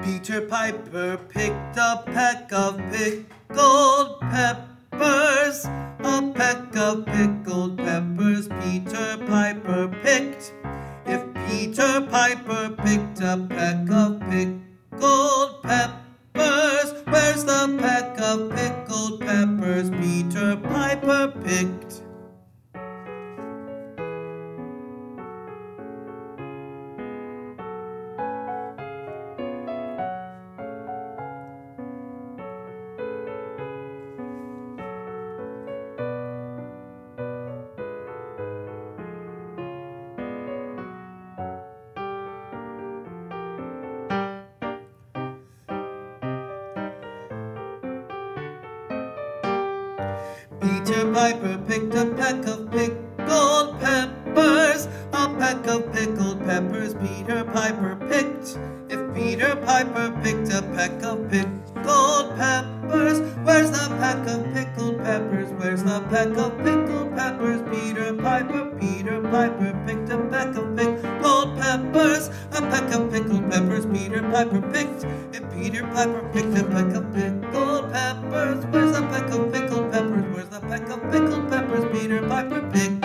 Peter Piper picked a peck of pickled peppers. A peck of pickled peppers Peter Piper picked. If Peter Piper picked a peck of pickled peppers, where's the peck of pickled peppers Peter Piper picked? Peter Piper picked a peck of pickled peppers. A peck of pickled peppers Peter Piper picked. If Peter Piper picked a peck of pickled peppers, where's the peck of pickled peppers? Where's the peck of pickled peppers Peter Piper picked a peck of pickled peppers. A peck of pickled peppers Peter Piper picked. If Peter Piper picked a peck of pickled peppers, where's the peck of pickled peppers? Where's the peck of pickled peppers Peter Piper picked?